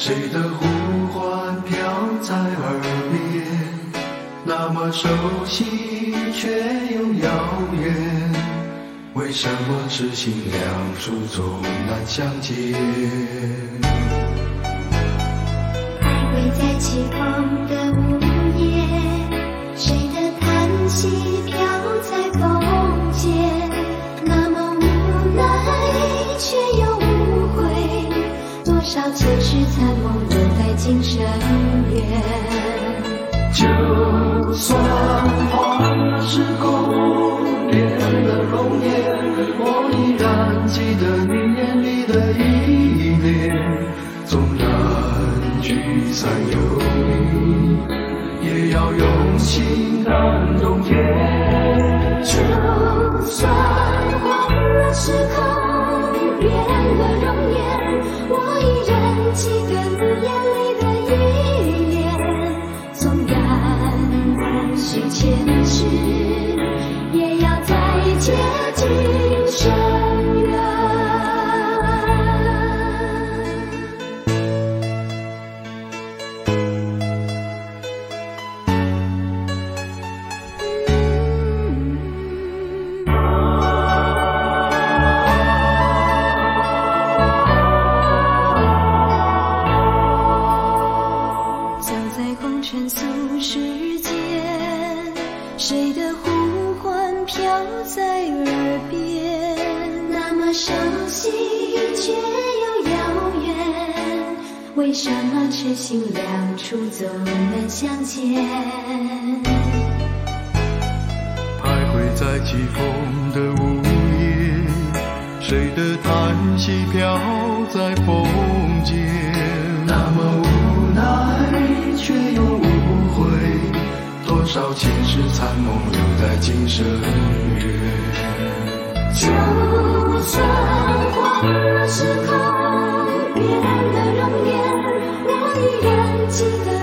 谁的呼唤飘在耳边，那么熟悉却又遥远，为什么痴心两处总难相见？ 徘徊在起风的午夜，谁的叹息飘在风间，那么无奈却又无悔，多少前世残梦留在今生缘。 就算换了时空，变了容颜，我依然记得你眼里的依恋。纵然聚散有离，也要用心感动天。 就算换了时空，变了容颜，我依然记得你眼里的依恋。纵然不许前世，也要再接近深渊。走在红尘俗世间，谁的呼唤飘在耳边，那么熟悉却又遥远，为什么痴心两处总难相见？ 徘徊在起风的午夜，谁的叹息飘在风间，那么无奈却又无悔，多少前世残梦留在今生缘。 就算换了时空，变了容颜，我依然记得